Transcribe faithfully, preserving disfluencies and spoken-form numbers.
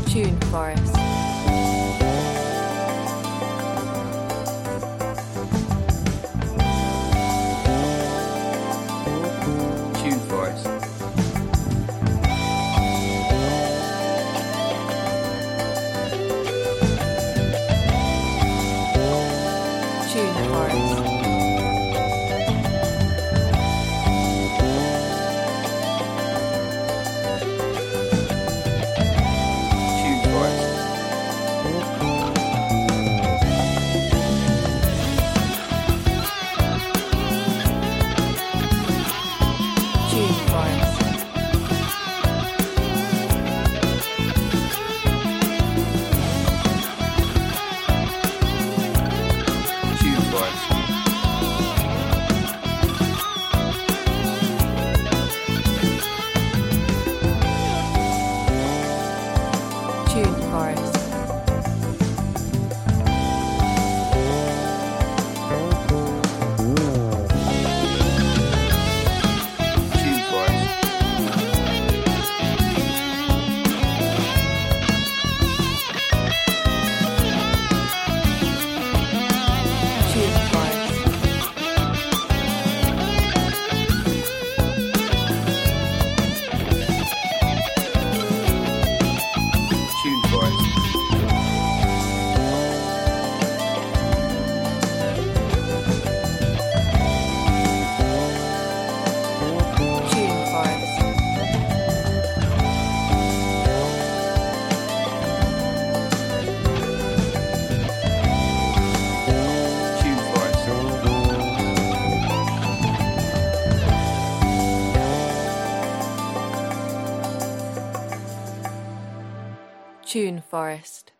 Tune Forest. Tune Forest. Tune Forest. Tune Forest. Tune Forest. Tune Forest. Tune Forest. Tune Forest. Tune Forest. Tune Forest. Tune Forest. Tune Forest. Tune Forest.